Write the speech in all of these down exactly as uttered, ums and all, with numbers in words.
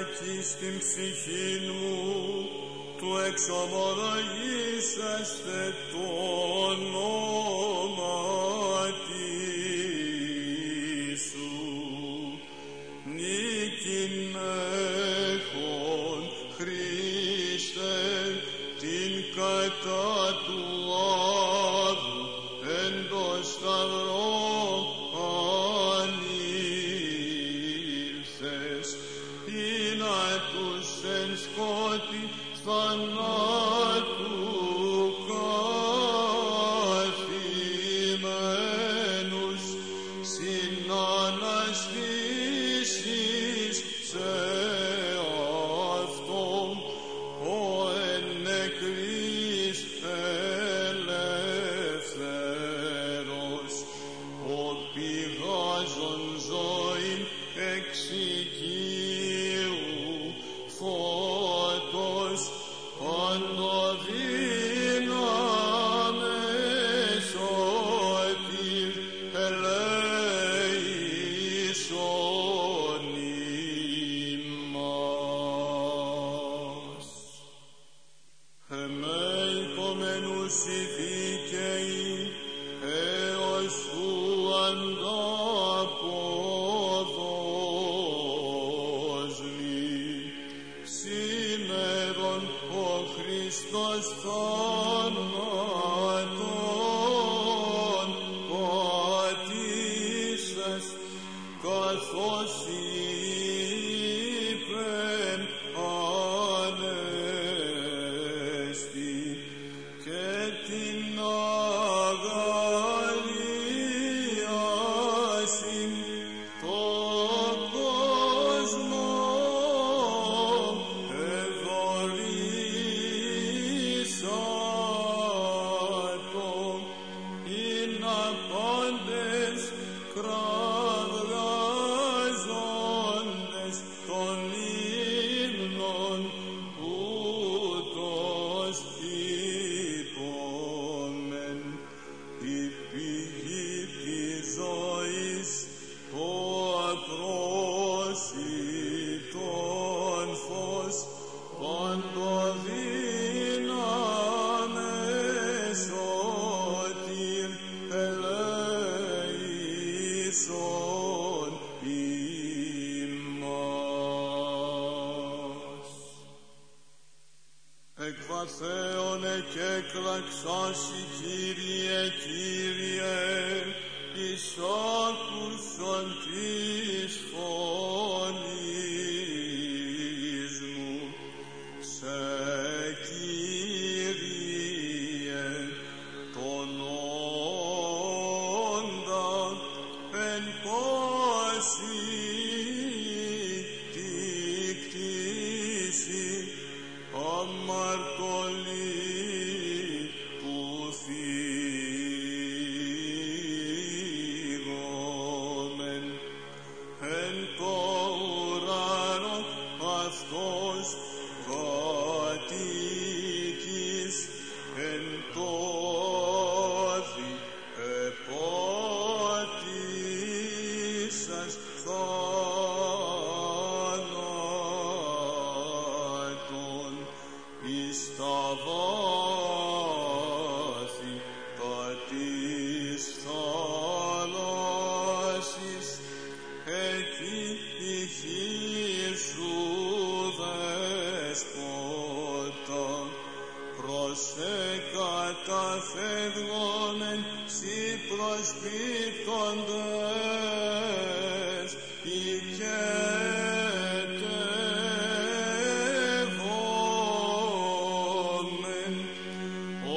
εκεί στην ψυχήν μου, του εξομολογήσαστε το ονόματι σου. Νίκην έχων, Χριστέ, την κατά του άδου εν το σταυρό ανήλθες, ή να τους εν σκότη θανάτου καθημένους συναναστήσεις σε αυτόν, ο εν νεκρής ελεύθερος, ο πηγάζων ζωήν εξ οικείου φώτος παντοδύναμες σωτήρ ελέησον ημάς. Εμέ υπομενούς οι δίκαιοι έως του ανταποδόσνη, σήμερον ο Χριστός θάνατον πατήσας, καθώς είπεν Ανέστη, και την αγαλίασιν το κόσμο εδωρήσατο, είναι πάντες κραυγάζοντες των ύμνων ούτως είπομεν. Η πηγή της ζωής, το απρόσιτον φως, παντοδύναμες σωτήρ ελέησον ημάς. Εκ βαθέων εκέκλαξάσι, Κύριε, Κύριε, εις άκουσον της φωνής μου. Σε, Κύριε, τον όντα εν πάση τη κτήση αμαρτωλή που φύγομεν. Εν το ουρανό αυτός κατοίκεις, εν το άδει επάτησας θάνατον, εις τα βάθη τα της θάλασσης, εκεί η γη σου δέσποτα, προσέ καταφεύγομεν σοι προσπίπτοντες οικετεύομεν, ο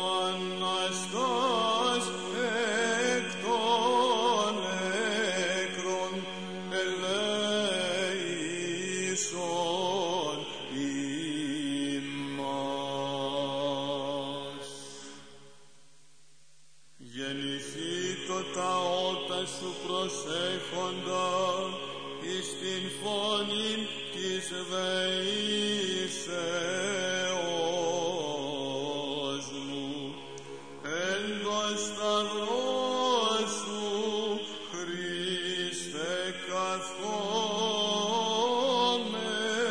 Αναστάς εκ των νεκρών ελέησον ημάς. Γεννηθήτω τα ότα σου προσέχοντα εις την φωνήν της δεήσεώς μου, εν το σταυρό σου, Χριστέ, καθόμεν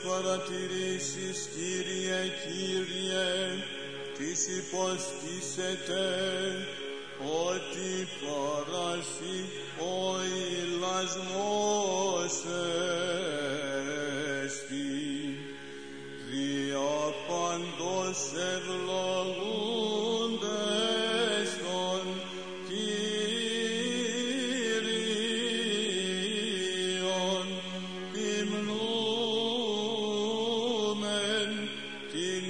παρατηρήσεις, Κύριε, Κύριε, τις υποστήσετε, ότι παράσι ο ηλασμός εστι, δια παντός ευλογούντες των Κύριον, υμνούμεν την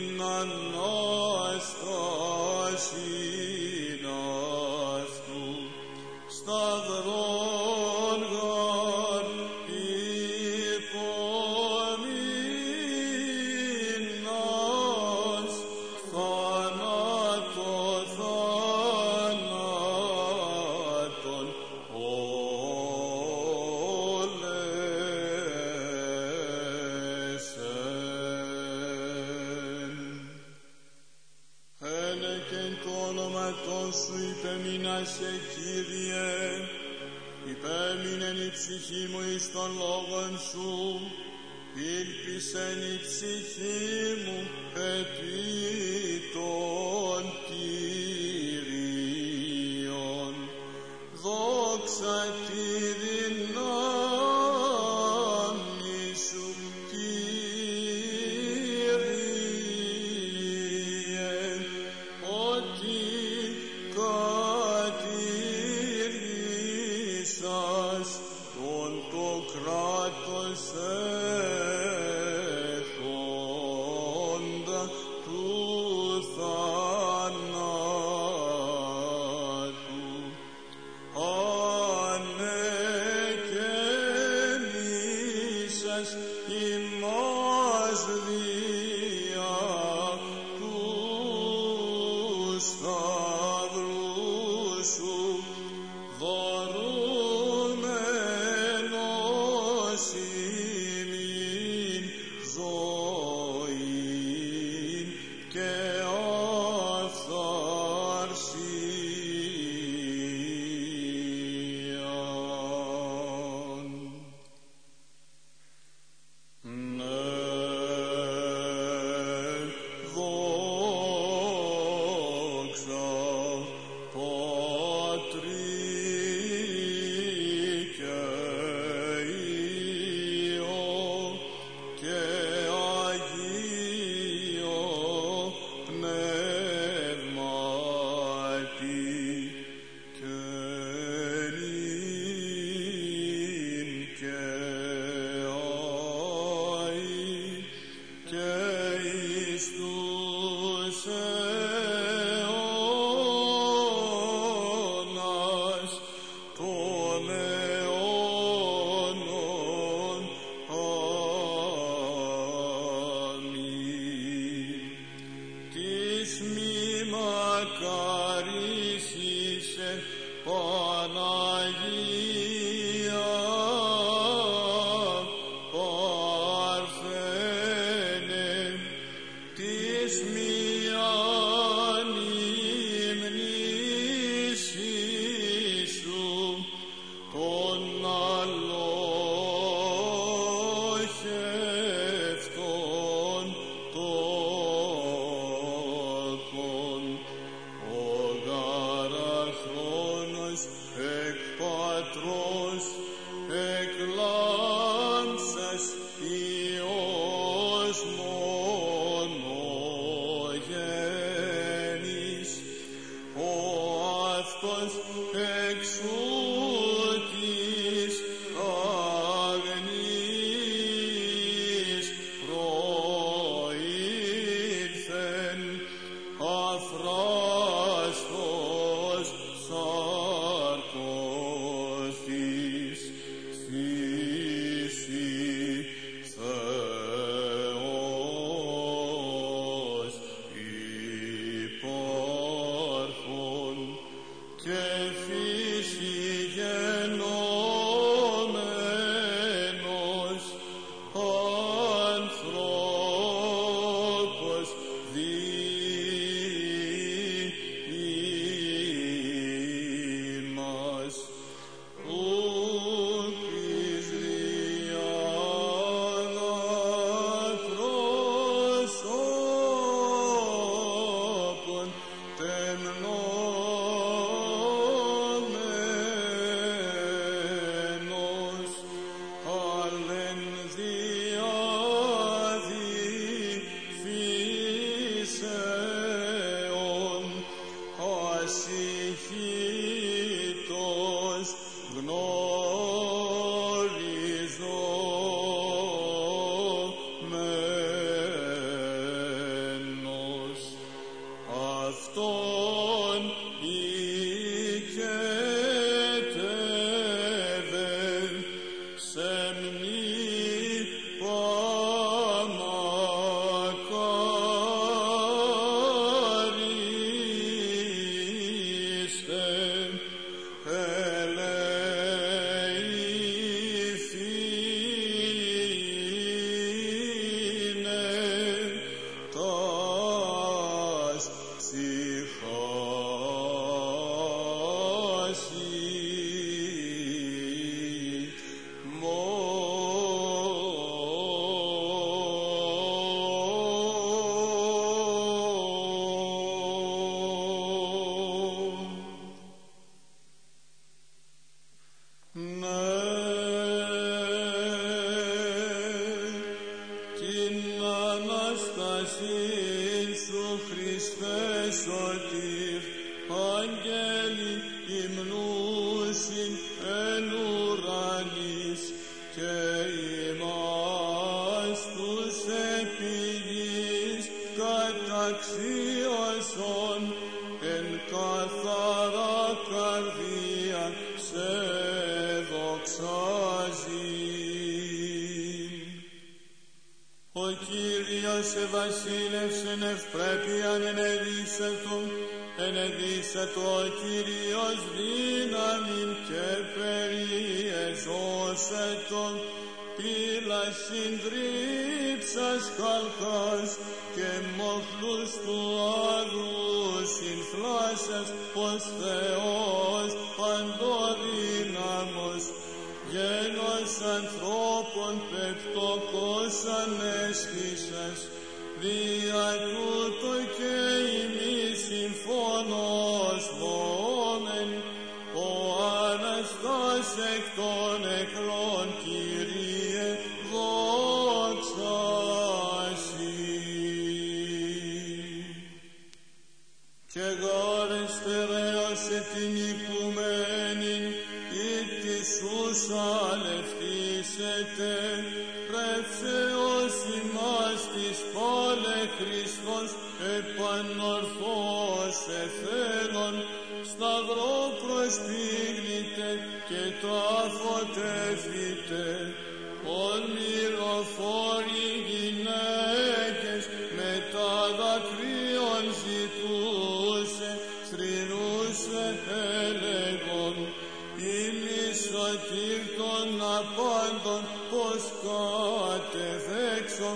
Ανάστασιν αυτού, σταυρόν γαρ υπομείνας, θάνατο θάνατον όλεσεν. Ένεκεν το όνοματό σου υπεμείνασε, Κύριε, υπέμεινεν η ψυχή μου εις των λόγων σου, ήλπισεν η ψυχή μου επί των Κύριων. Δόξα τη δυνάμει σου, Κύριε, ότι κατηρήσας τον το κράτος έχοντα του θανάτου. Ανεκαινήσας ημάς δια του σταυρού σου, δωρούμενος ημί Ο Κύριος ευασίλευσεν ευπρέπειαν ενεδύσσετο, ενεδύσσετο ο Κύριος δύναμιν και περιεζώσετο, πύλας συντρίψας χαλκάς και μοχλούς του άδου συνθλάσσας, ως Θεός παντοδύναμος, γένος ανθρώπων πεπτόκος ανέσχυσας, δια τούτο και ημείς συμφωνώς δόμεν, ο Αναστάς εκ των νεκρών, Κύριε, δόξα Σοι. Και γάρε στερέωσε την οικουμένην, Ιησούς αλευθύσετε, πρεύσεως ημάς της πάλε Χριστός, επανορθώς εθέλων, σταυρό προσπίγνητε και τάφοτεθείτε, ονειροφόροι γυναίκες μετά δακρύων ζητούσε, θρηνούσε έλεγον, ημείς σωτήρ των απάντων, πως κατεδέξω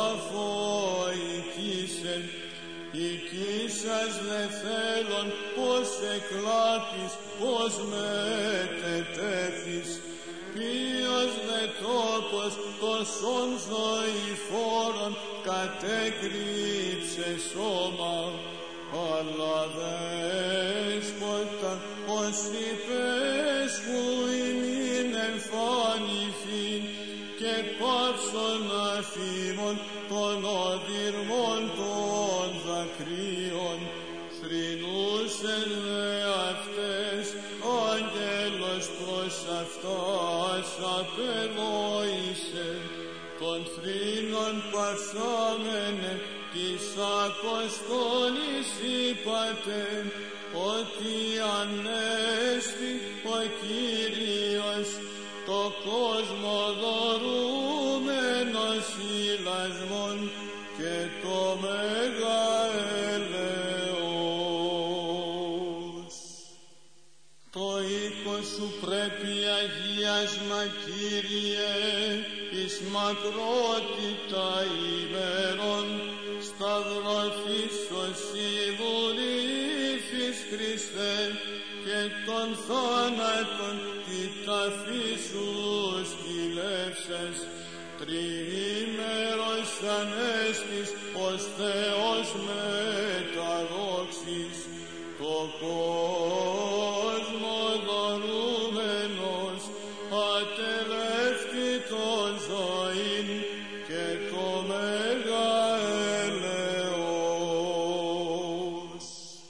καφοικήσεν, οικήσας δε θέλων, πως εκλάπεις, πως μετετέθης, ποιος δε τόπος τόσων ζωηφόρων κατέκρυψε σώμα, αλλά δέσποτα ως είπες που ημίν εμφανιθήν, και πάψον αφήμων των οδυρμών των δακρύων, θρηνούσεν δε αυτές, άγγελος προς αυτάς απελόησε, των θρήνων πασάμενε, της Αποστόλης είπατε, ότι ανέστη ο Κύριος, το κόσμο δωρούμενος ηλασμόν και το μέγα έλεος. Το οίκο σου πρέπει αγίασμα, Κύριε, εις μακρότητα ημέρων, σταυρωθείς ως ιδουλήθης Χριστέ, και των θάνατων τη ταφή σου σκυλεύσες, τριήμερος ανέστης ως Θεός μεταδόξης, το κόσμο δωρούμενος, ατελεύτητον ζωήν και το μέγα έλεος.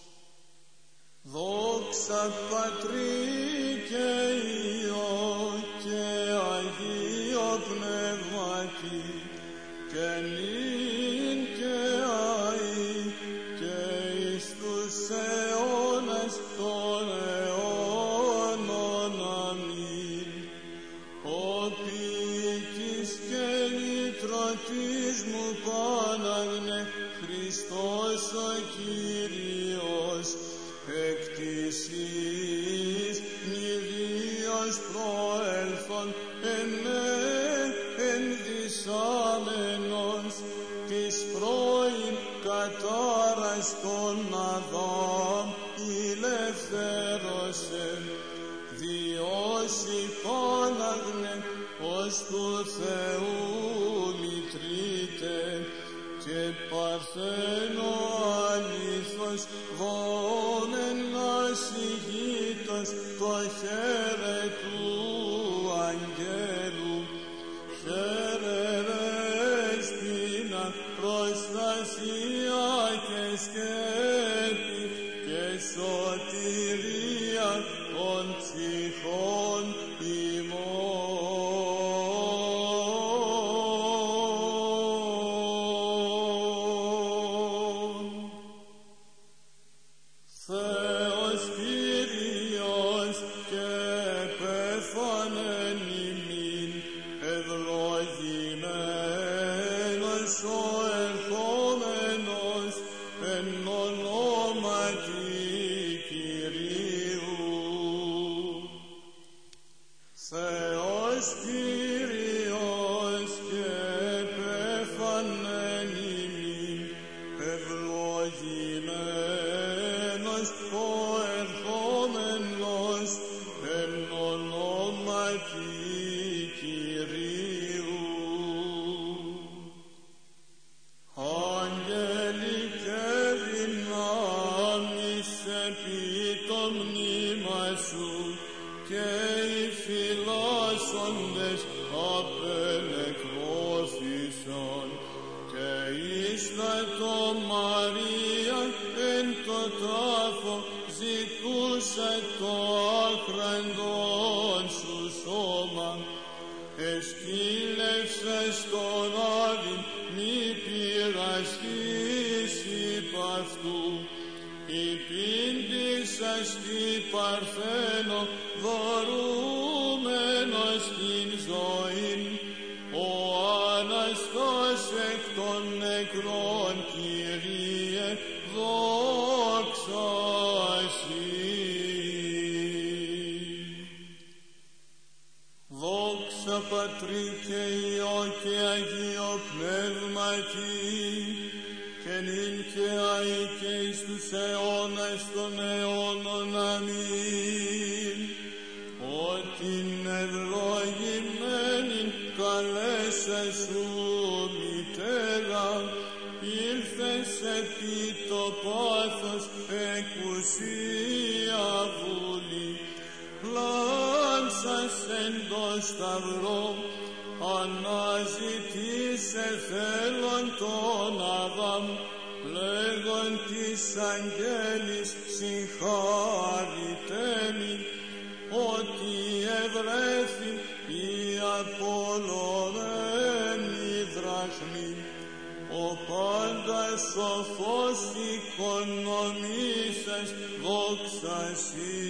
Δόξα Πατρί και Υιό και Αγίο Πνεύματι, και νυν και αεί και εις τους αιώνας των αιώνων. Αμήν. Ο ποιητής και λυτρωτής μου Πάναγνε, Χριστός ο Κύριος, εκ της γης νηδίος προέλθον, ενέ ενδυσάμενος, της πρώην κατάρας των Αδάμ ηλευθέρωσε, διώσει Πάναγνε ως του Θεού μητρείτε, και παρθένο αλήθως δόμεν ασυγήτως το χέρε του αγγέλου. Χαίρε δέσποινα, προστασία και σκέπη και σωτηρία των ψυχών ημών. Θεός Κύριος και εσκύλευσες τον Άδη, μη πειραστείς υπ' αυτού. Υπήντησας τη Παρθένο, δωρούμενος την ζωήν, ο Αναστάς εκ των νεκρών, Κύριε, δόξα Σοι. Δόξα Πατρί και Υιό και Αγίο Πνεύματι, και νυν και αεί και εις τους αιώνας των αιώνων. Αμήν. Ότι ευλογημένην καλέσα σου μητέρα, ήλθες επί το πάθος εκουσία βούλη, λάμψας εν το σταυρό, αναζητήσε θέλον τον Αδάμ, λέγον της αγγέλης συγχάρητέμι, ότι ευρέθη η απολωμένη δραχμή. Ο πάντα σοφός οικονομήσας, δόξα Σοι.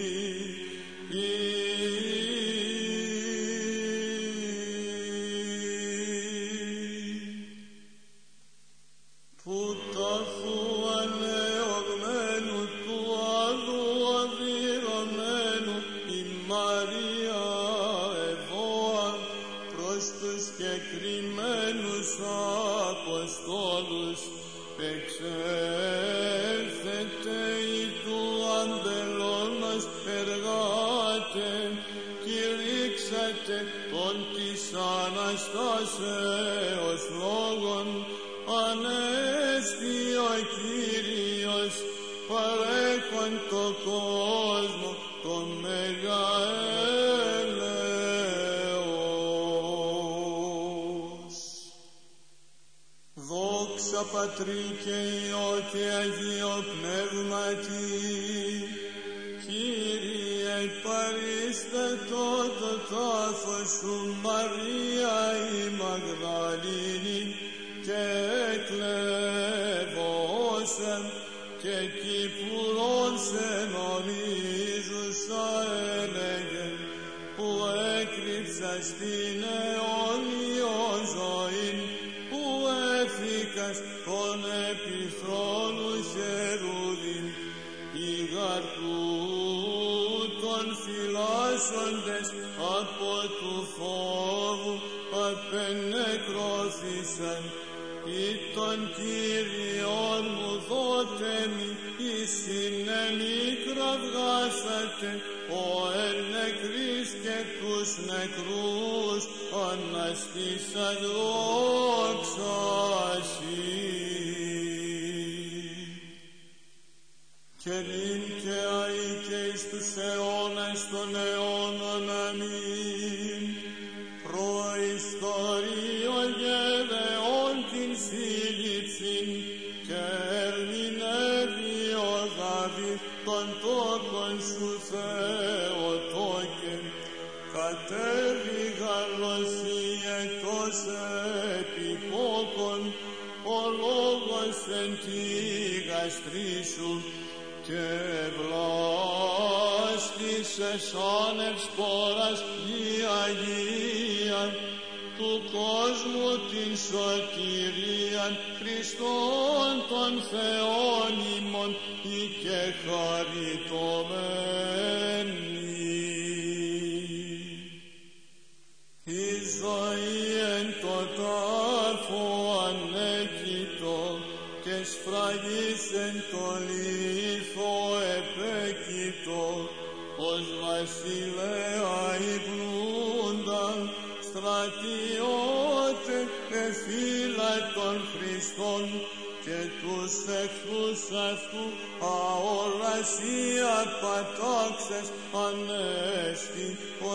Που τάφου ανεωγμένου του άλλου αδειρωμένου, η Μαρία Εβώα, προς τους κεκριμένους Αποστόλους εξέλθετε ει του αμπελώνος εργάτε, κηρύξατε τον της Αναστάσεως λόγων, ανέστη ο Κύριος, παρέχον το κόσμο το μεγαέλεος. Δόξα Πατρί και Υιό και Αγίο Πνεύματι, Κύριε παρίστατο το τάφος σου Μαρία η Μαγδαλήνη, και εκλεβώσεν και κυπουρών σε νομίζουσα έλεγε, που έκρυψας την αιώνιο ζωήν, που έφηκας τον επιθρόνου χερούδιν, οι γαρτούτων φυλάσσοντες από του φόβου απενεκρώθησαν, ή τον Κύριον μου δότε μη, εις συνέμη κραυγάσατε, ο εν νεκρής και τους νεκρούς αναστήσαν, δόξα Σοι. Και νυν και αεί και εις τους αιώνας των αιώνων. Αμήν. Προϊστορείο γεδεών την σύλληψην, και ερμηνεύει ο Δαβίδ των τόκων σου Θεοτόκε, κατέβη γαλωσσή εκτός επικόκων, ο λόγος εν τη γαστρή σου, και βλάστησες άνευ σπόρας η Αγία, του κόσμου την σωτηρίαν, Χριστόν των Θεών ημών, ή και χαριτωμένη. Η ζωή εν το τάφο ανέκητο, και σφραγής εν το λίθο επέκητο, ως βασιλέα υπνούντα, στρατιώτε εφύλακτον Χριστόν, και τους εχθρούς αυτού αορασία πατάξες, ανέστη ο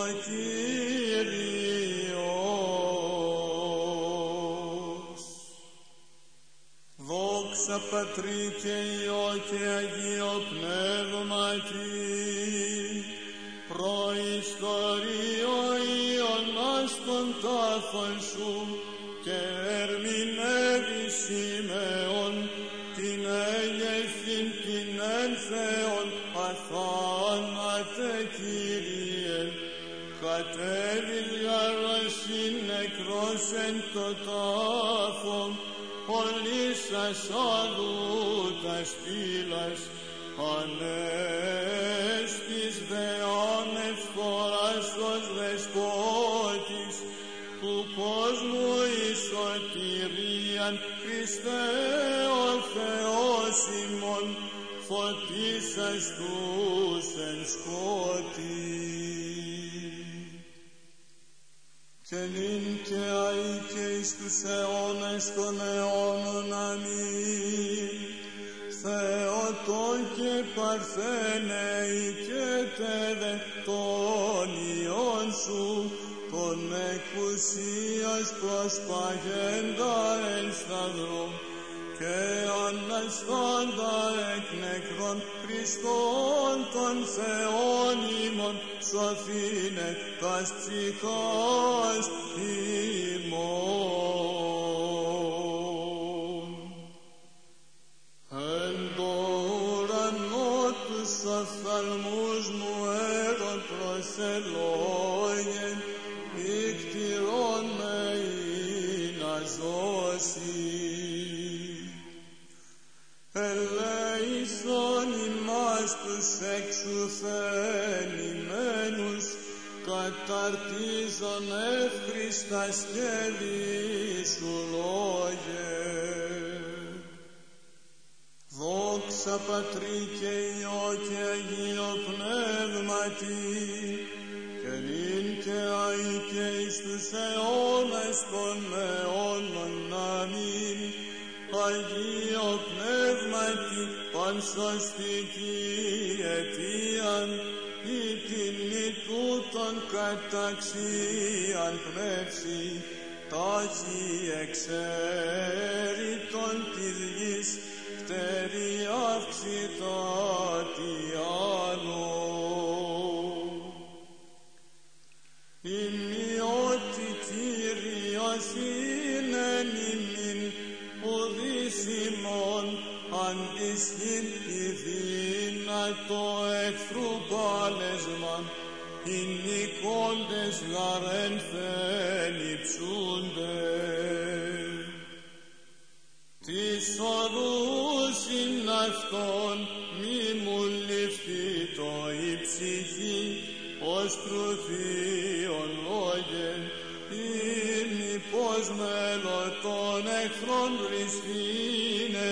Κύριος. Δόξα Πατρί και Υιό και Αγίο Πνεύματι, προϊστορείο Ιωνάς των τάφων σου και ερμηνεύεις σημαίων την έγεφην την εν Θεόν αθάνατε Κύριε. Κατέβην γαρασιν νεκρός εν το τάφο, ολίσας αδούτας πύλας, ανέστης δε ανευφοράς ως δεσπότης, του κόσμου η σωτηρίαν Χριστέ ο Θεός ημών, φωτίσας τους εν σκότη. Και νυν και αεί και εις τους αιώνες των αιώνων. Αμήν. Θεότο και Παρθένε οικέτεδε των Υιών σου, των εκουσίας προσπαγέντα εν σταυρό, και αναστάντα εκ νεκρών Χριστόν των Θεών ημών, σωθήνε τας ψυχάς ημών. Εν το ουρανό τους οφθαλμούς μου έργο προσελόγεν, ικτηρών με ή να ζώσει. Ελέησον ημάς τους εξουθενημένους, καταρτίζον εύχριστα σκεύη σου λόγε. Δόξα Πατρί και Υιό και Αγίο Πνεύματι, και νυν και αεί και εις τους αιώνες των αιώνων. Αμήν. Αγίο Πνεύματι, πανσωστική αιτίαν, ή την τούτον καταξίαν πνεύση, τάχει εξαίρετον της γης, φτερή αυξητάτη άλλο. Ημιότι Κύριος είναι ημίν, ουδείς ημών αντισχύν η δύνατο εχθρού πάλεσμαν, οι νικώντες γαρέν θελυψούνται. Της οδούς ειν αυτόν μη μου ληφθεί το η ψυχή, ως τρουθείον λόγε, ή μήπως μελωτών εχθρών βρισθήνε,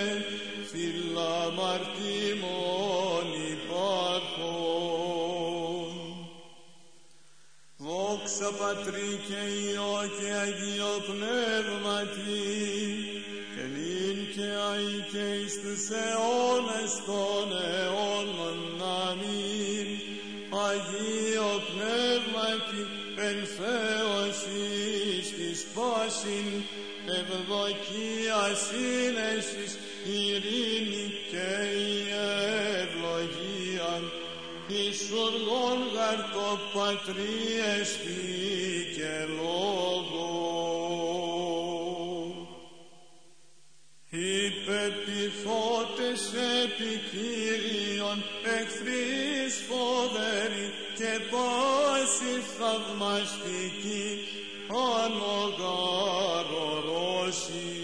φιλαμαρτήμων υπάρχων. Δόξα Πατρί και Υιό και Αγίο Πνεύματι, και νυν και αεί και εις τους αιώνες των αιώνων. Αμήν. Αγίο Πνεύματι, εν Θεός εις της πάσιν, ευδοκία σύνεσης, ειρήνη και η ευλογία, εις οργών γαρ το Πατρί εστι και λόγο. Υπεπιθώτες επί Κύριον, εχθρείς φοβεροί και πάση θαυμαστικοί, ανογαρορώσει.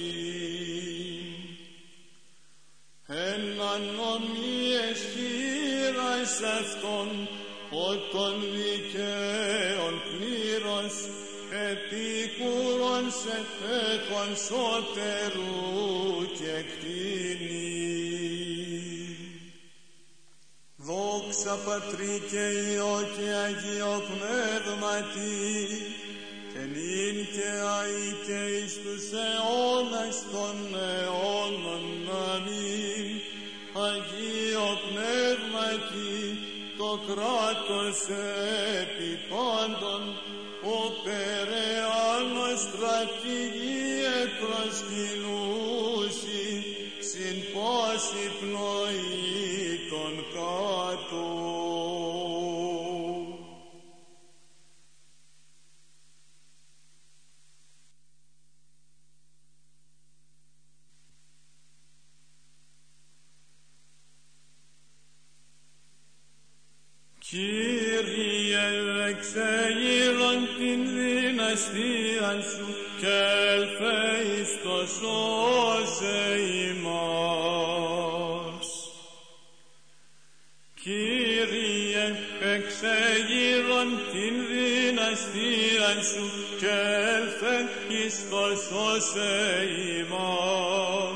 Εν ανομίες χείρας αυτών, ότων δικαίων πλήρως, επίκουρον σε φέχον σώτερου και κτήνη. Δόξα Πατρί και Υιό και Αγίο Πνεύματι, και νυν και αεί και εις τους αιώνες των αιώνων. Αμήν. Αγίο Πνεύματι, το κράτος επί πάντων, ο περαιάνος στρατηγίε προσκυνούσι, συν πάση πνοή των κάτω. Κύριε, εξεγείρον την δυναστείαν σου και έλθε εις το σώσε ημάς. Κύριε, εξεγείρον την δυναστείαν σου και έλθε εις το σώσε ημάς.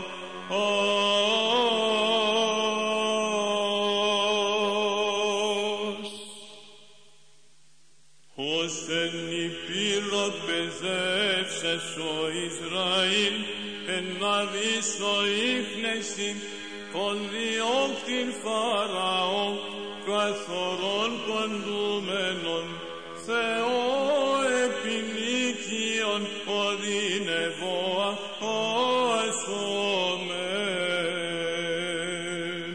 Ως εν υπήρω πεζεύσες ο Ισραήλ, εν αδείσο ίχνεσιν, τον διώκτην Φαραώ, καθορών ποντούμενον, Θεό επινίκιον, οδυνευόα, ασωμέν.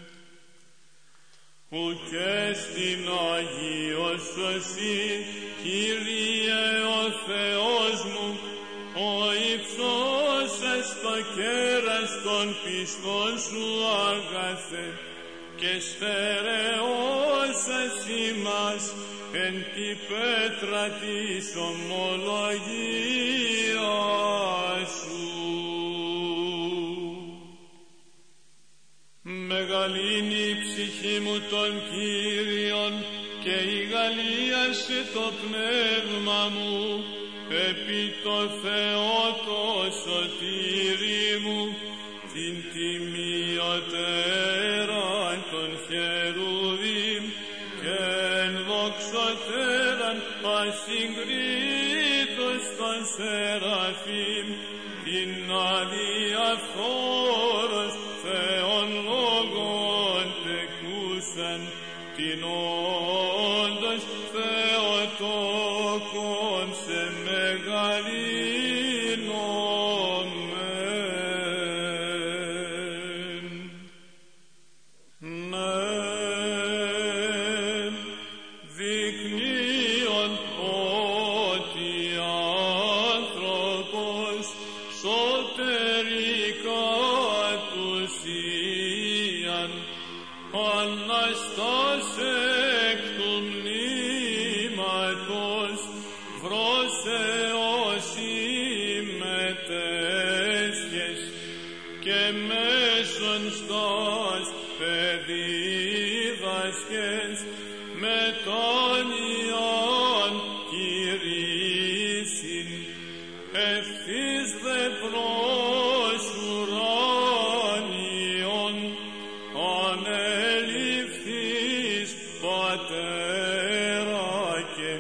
Ουκέ στην Αγίος εσύ, Κύριε ο Θεός μου, ο υψώσας το κέρας των πιστών σου αγαθέ, και στερεώσας ημάς εν τη πέτρα της ομολογίας σου. Μεγαλύνει η ψυχή μου τον Κύριον και ηγαλίασε το πνεύμα μου επί το Θεό το σωτήρι μου, την τιμιωτέραν των χερουβίμ και εν δοξωτέραν ασυγκρίτως των σεραφείμ, την αδιαφόρος Θεόν λόγων τεκούσαν, την όντως Θεοτόκον σε μεγαλύνομεν. Μεν δεικνύον ότι άνθρωπος σωτερικά τους ιαν Αναστάσε εκ του μνήματος βρώσεως συμμετέσχες και μέσον στάς παιδίδασκες με τον Ιωάνν κηρύσιν ευθύς δε προς ουράνιον ανελήφθης πατέρα και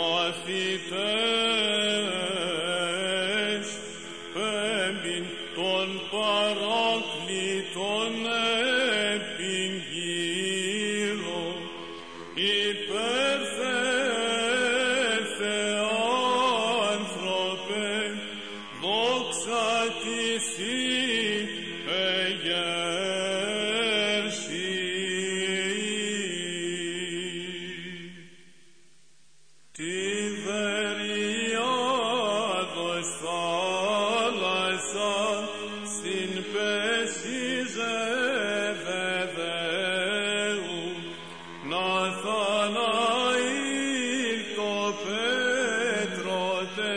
μαθητές πέμπειν των παράκλητων επιγύρω υπέρθεθε άνθρωπε δόξα της εγέρσης. Τιβεριάδος θάλασσα συμπέσιζε δεδέου Ναθαναήλ το Πέτρωτε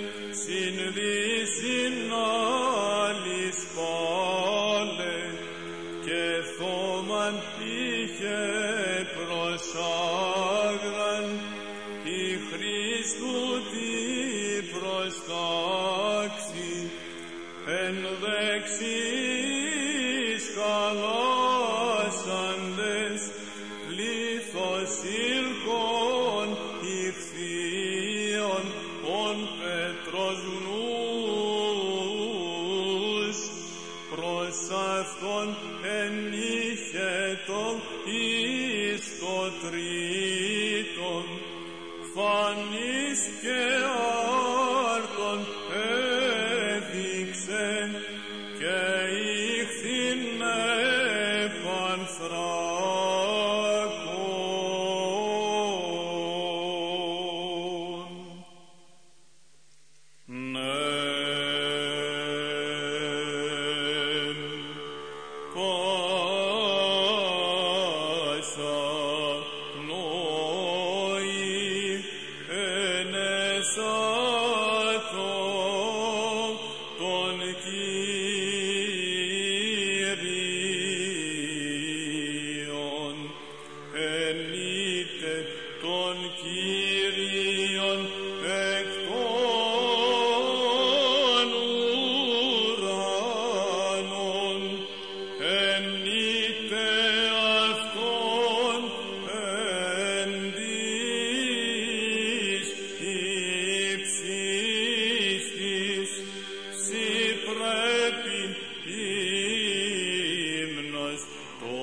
συνδύσιν άλλης πάλε και θόμαν είχε προσάγραν η Χριστού τη προστάξη εν δεξής χαλάσαντες πλήθος ήλκων ηχθείων ον Πέτρος νους προς αυτόν ενήχετο εις το τρίτον φανείς και άρτον έδειξε και ήχθην επανθράκων. Νεν, τον Κύριον, ενείτε τον Κύριον εκ των ουρανών, ενείτε αυτόν εν της ύψης της, σοι πρέπει ύμνος το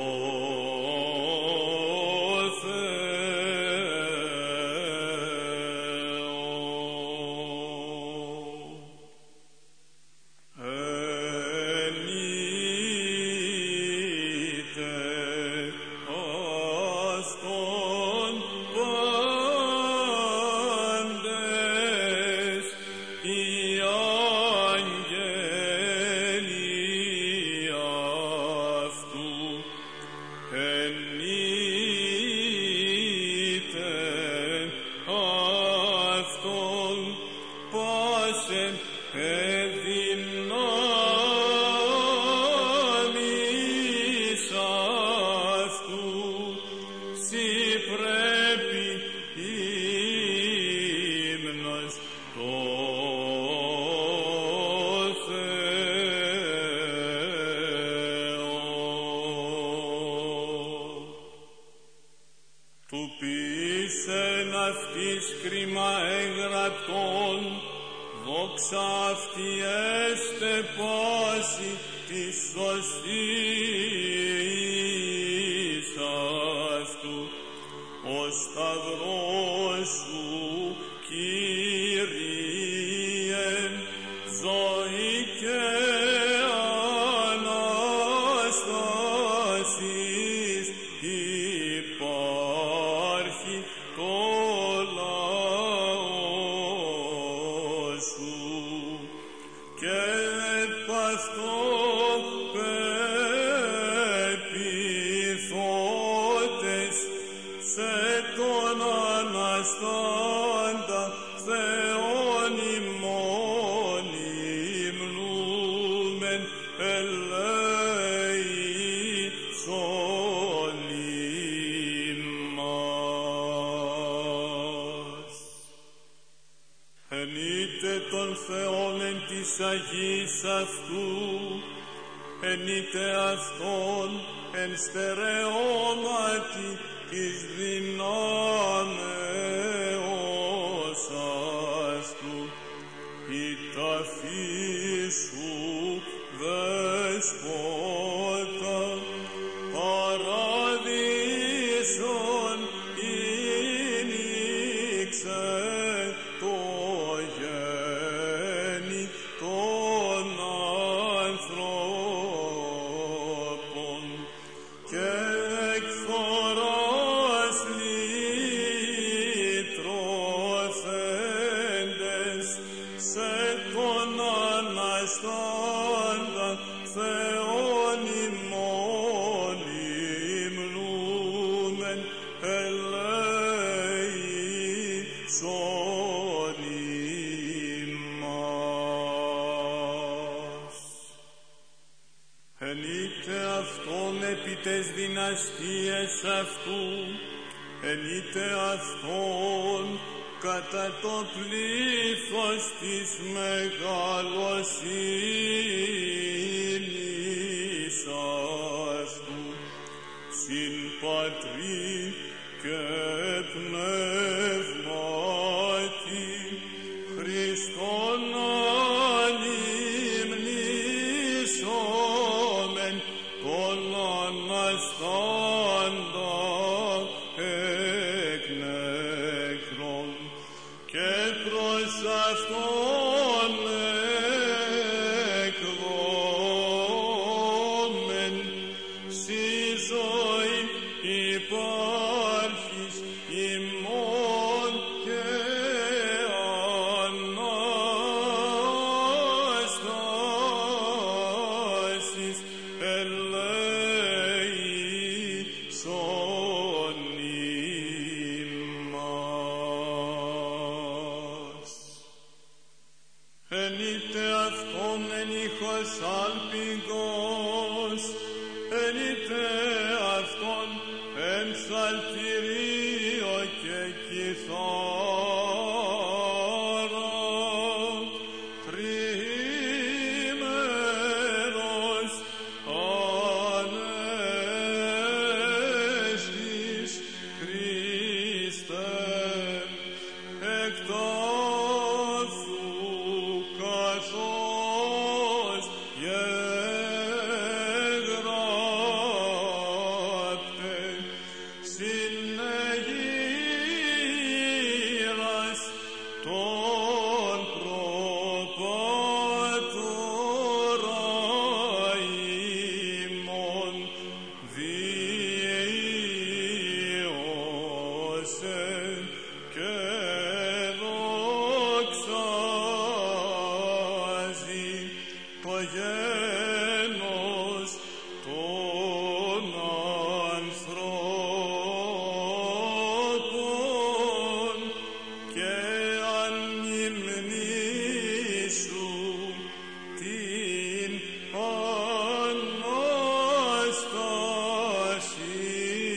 εδυνάμεις αυτού, σοι πρέπει ύμνος το Θεό. Του ποιήσεν αυτής κρίμα εγγραπτών, δόξα αυτή έστε πάση της σωστής αυτού, ο σταυρός σου, Κύριε, ζωή και Ανάστασης υπάρχει το λαό σου, και επ' αυτό πεποιθώντες σε τον Αναστάντα Θεόν ημών υμνούμεν ελέησον ημάς. Ενείτε τον Θεόν εν της Αγής αυτού, ενείτε αυτόν εν στερεώματι της δυνάμεως αυτού, η ταφή σου δεσπότα παραδείσον ήνιξε το γέννη των ανθρώπων, και εκφοράς λυτρωθέντες σε τον Αναστάντα Θεόν ημών υμνούμεν ελέησον ημάς. Ενείτε αυτόν επί τες δυναστείες αυτού, ενείτε αυτόν κατά το πλήθος της μεγαλοσύνης αυτού, συν Πατρί και Πνεύματι, Χριστόν ανυμνήσομεν τον Αναστάντα εκ νεκρών, και προς αυτόν εκδόμεν σοι ζωή υπάρχεις εν είτε αυτόν εν ήχος άλπιγος, εν είτε αυτόν εν ψαλτηρίο και κιθάρα, τρίμερος ανέστης Χριστέ, εκ τάφου καθώς γεγράπτε, συνεγείρας τον προπατόρα ημών διείωσε και δοξάζει το γένος των ανθρώπων και ανυμνήσου την Ανάσταση.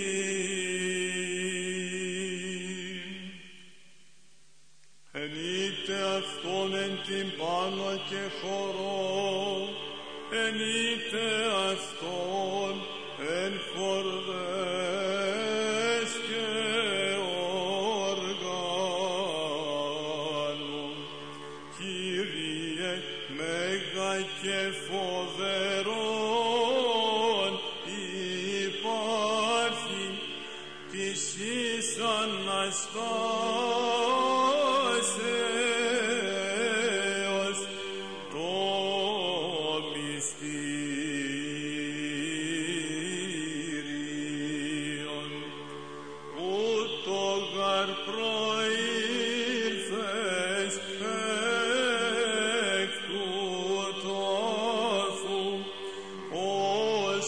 Εν είτε αυτόν εν την πάνω και χορό, εν είτε αυτόν εν χορδές και οργάνων, Κύριε μέγα και φοβερόν υπάρχει της εις Αναστάσεως το μυστήριον, ούτω γαρ προήλθες εκ του τάφου ως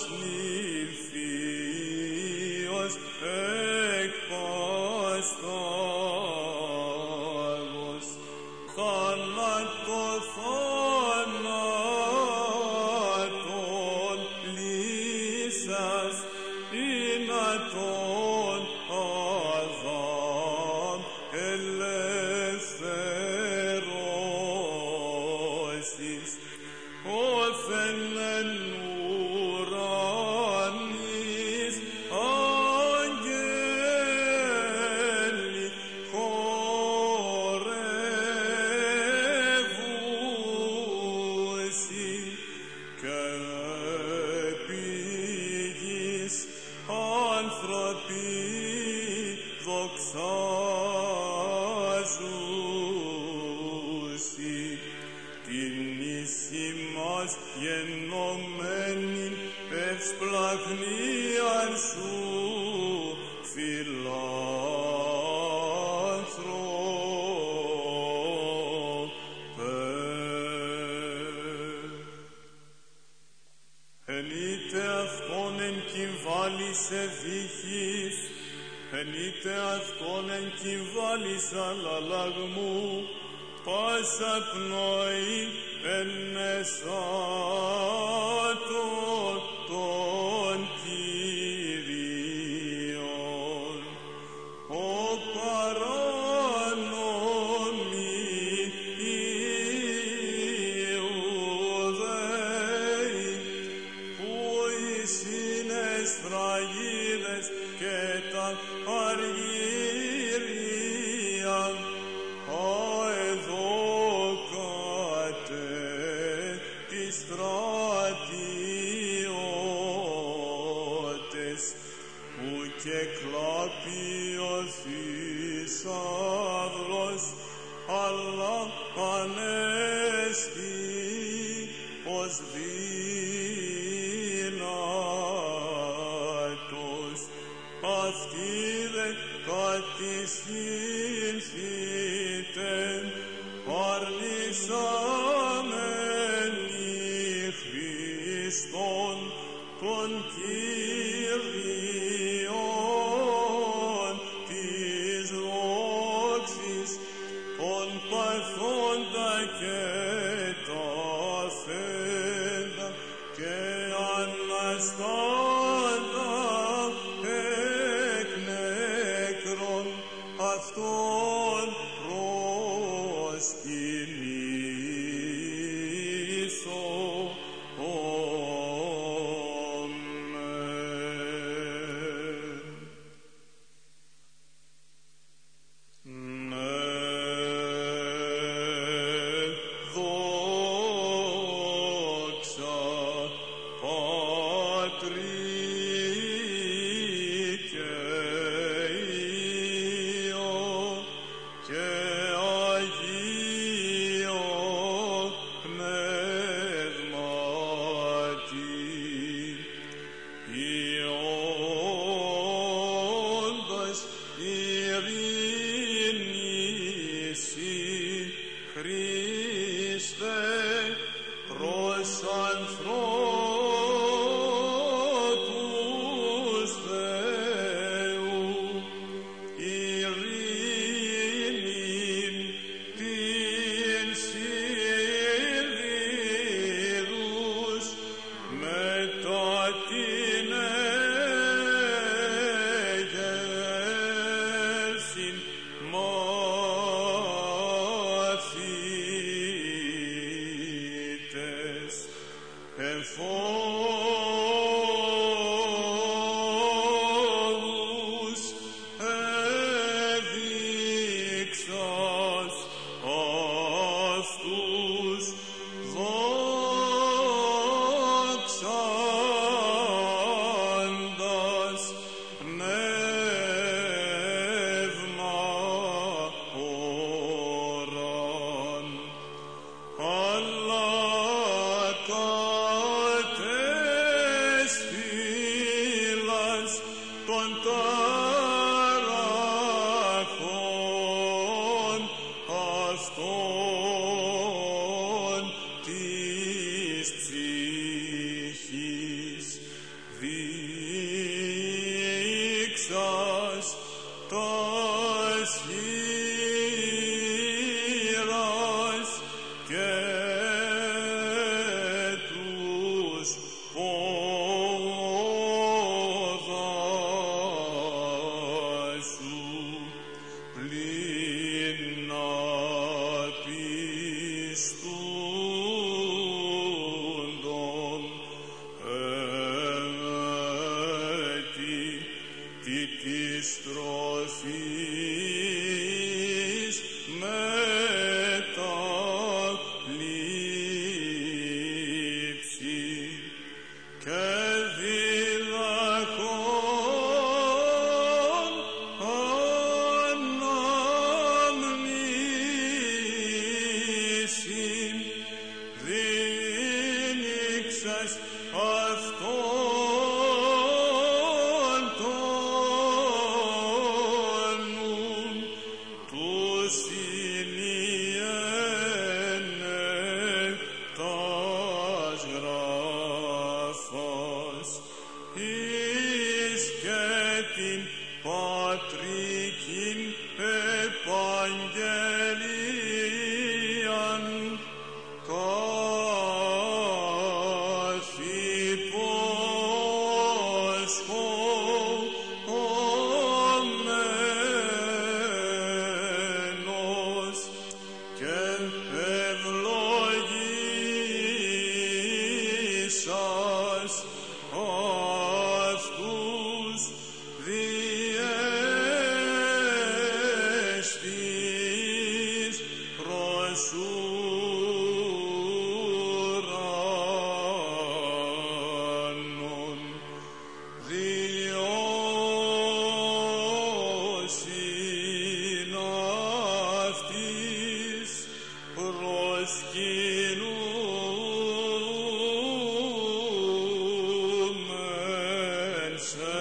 νυμφίος εκ παστάγος, θάνατο θάνατον λύσας δυνατόν Αδάμ ελευθερώσεις, όθεν εν ουρανής αγγέλοι χορεύουσι και επί γης άνθρωποι δοξάζουσι την εις ημάς γενομένην ευσπλαγνίαν σου φιλάνθρωπε. Εν είτε αυτόν εν κυμβάλης ευήχης, εν είτε αυτόν εν κυμβάλης αλλαλαγμού, πάσα πνοή εν εσάτω των Κύριων, ο παράνομοι Ιουδαίοι, που εις είναι σφραγίδες και τα αργύρια, αεδώκατε τις στρατιώτες, που και κλάπει ο θησαύρος, αλλά ανέστη ως δύνατος, αυτή δε κατησύνθητε παρνησάμενοι Χριστόν τον Κύριον της δόξης, τον παθόντα και τα θέντα και αναστάτα εκ νεκρών αυτόν προσκυνήσω. Χριστέ προς ανθρώπους Θεού ειρήνην την σιδηρούς μετά την έγερσιν μαθήτες εφόδους έδειξας αυτούς δόξαντας πνεύμα όραν, αλλά κατέσφυλας των ταραχών αυτών της ψυχής δείξας τας χείρας και τους πόδας σου πλην να πιστούντον έτη τι της τροφής μεταλήψη και διδαχών αναμνήσιν δίνυξας αυτόν τον νουν τους συνιένε τας γράφας εις και την πατρικήν επαγγελίαν καθ' υπόσχομένος και ευλογήσας αυτούς διέστης προς ουράνων διώσιν αυτοίς προσκυνούμεν σε.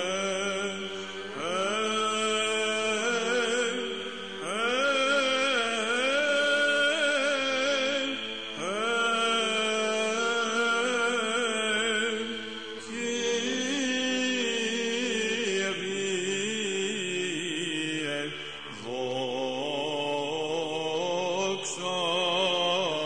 Δόξα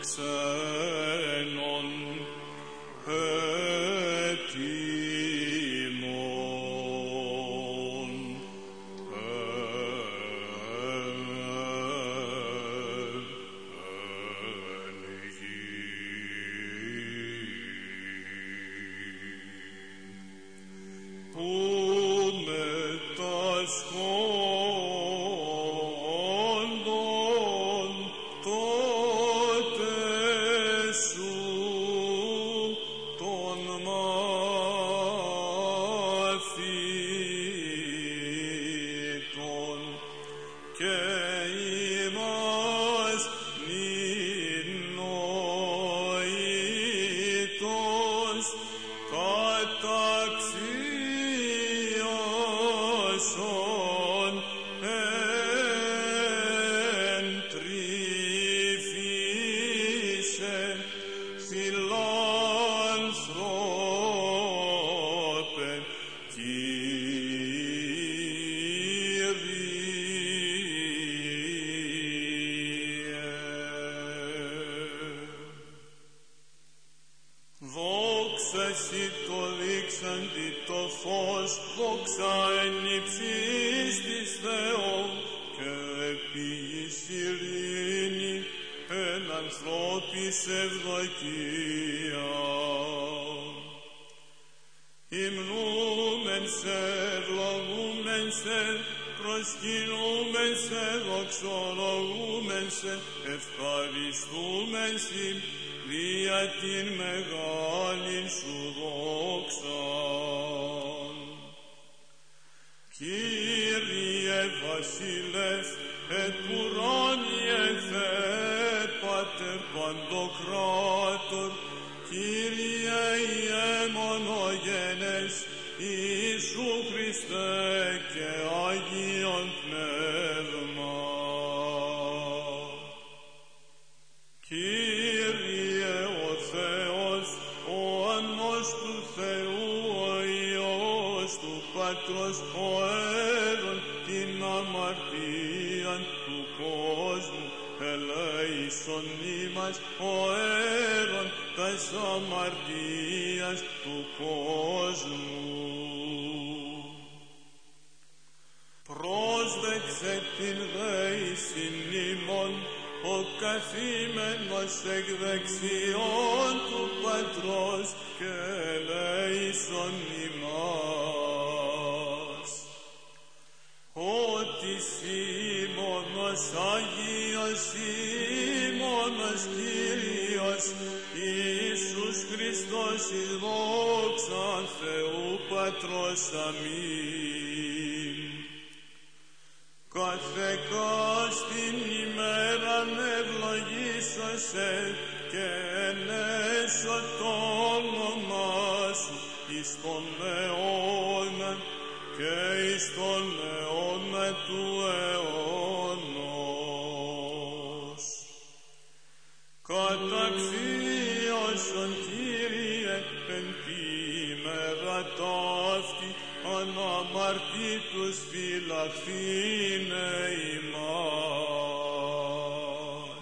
ξένων ετοιμών. Που μετασχόντων τότε σου των μαθητών και ημάς νηνοήτως καταξίωσον εν τρυφήσε φιλάνθρωπε Δόξα σοι το δείξαντι το φως, δόξα εν υψής της Θεού και επίγης ειρήνη εν ανθρώπης ευδοκία. Υμνούμεν σε, ευλογούμεν σε, προσκυνούμεν σε, δοξολογούμεν σε, ευχαριστούμεν συ, δια την μεγάλην σου δόξαν. Κύριε Βασιλεύ, εκ ουράνιε Θεέ, Πάτερ Παντοκράτορ, Κύριε Ιε μονογένες, Ιησού Χριστέ και Άγιον Πνεύμα. Κύριε ο Θεός, ο Ανός του Θεού, ο Υιός του Πατρός, ο έρων την αμαρτίαν του κόσμου, ελέησον ημάς, ο έρων τας αμαρτίας του κόσμου. Πρόσδεξε την δέησιν ημών, ο καθήμενος εκ δεξιών του Πατρός και ελέησον ημάς. Ότι σοι μόνος Άγιος, σοι μόνος Κύριος, Ιησούς Χριστός εις δόξαν Θεού Πατρός. Αμήν. Καθεκάστην ημέραν ευλογήσωσε και ενέσω το όνομά σου εις τον αιώνα και εις τον αιώνα του αιώνος. Καταξίωσον Κύριε εν τη ημέρα ταύτη, αναμαρτήτους φυλαχθήνε ημάς.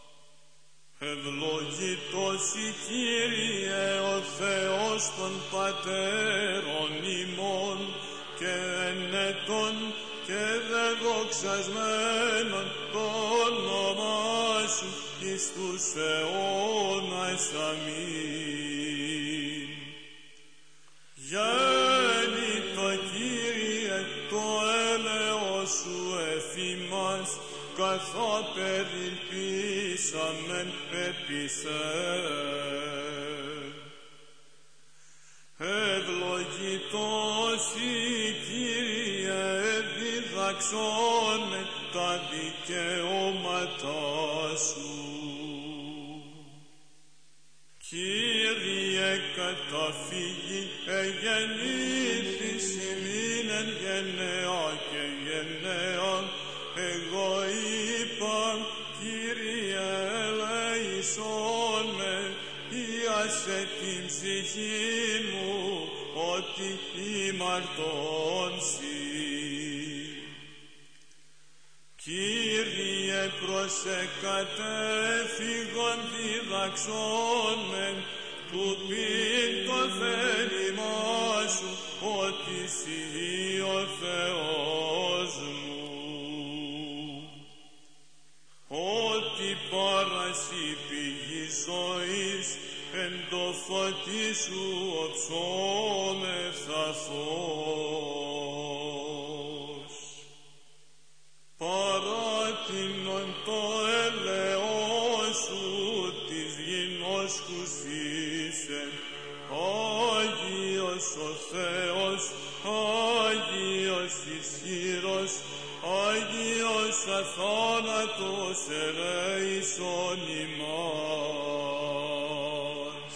Ευλογητός η Κύριε ο Θεός των πατέρων ημών και ενετών και δεδοξασμένων το όνομά σου εις τους αιώνας. Αμήν. Γέννητο Κύριε το έλεος σου εφήμας, καθά περιπήσαμεν επισέ. Ευλογητός η Κύριε, διδαξώνε τα δικαιώματά σου. Κύριε καταφύγει, εγεννήθης ημίν εν γενναία και γενναία. Εγώ είπα, Κύριε ελέησόν με, ιάσε την ψυχή μου, ότι ημαρτών σοι. Κύριε προσεκατέφυγον διδαξόμεν, του πειν το θέλημά σου, ότι σοι ο Θεός μου. Ότι παρασύ πηγή ζωής, εν το φωτί σου οψόμεθα φως. Παράτηνον το έλεος σου της γινός χουσίσεν, Άγιος ο Θεός, Άγιος ισχυρός, Άγιος αθάνατος ελέησον ημάς.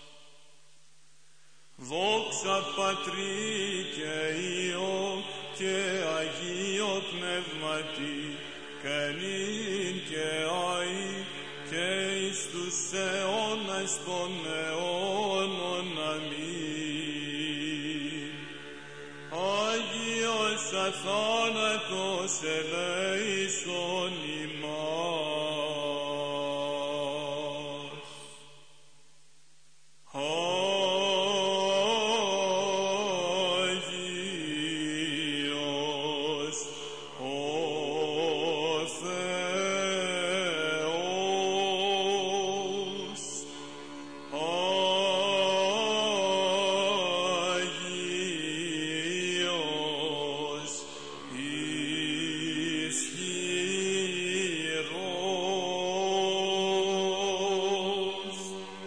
Δόξα Πατρί και Υιό και Αγίο Πνεύματι, και νυν και αεί και εις τους αιώνας των αιώνων. Αμήν. Άγιος αθάνατος ελέησον ημάς. Άγιος ο Θεός, Άγιος ισχυρός,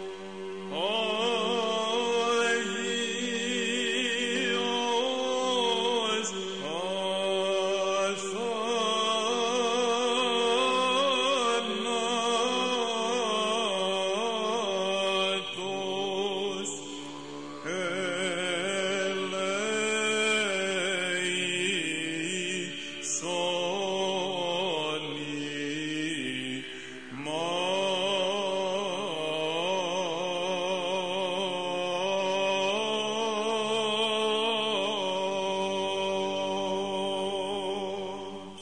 Άγιος αθάνατος ελέησον ημάς.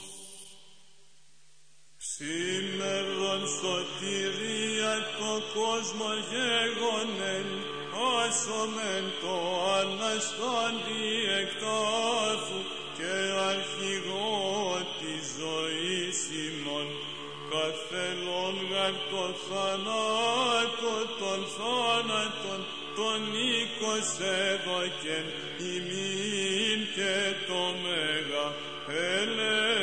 Σήμερον σωτηρία το κόσμο γέγονεν, άσομεν το αναστάντη εκτάφου και αρχηγό της ζωής ημών, καθελών γαρ το θανάτο των θάνατων, τον οίκος έδωκεν ημίν και το μέγα ελέησον.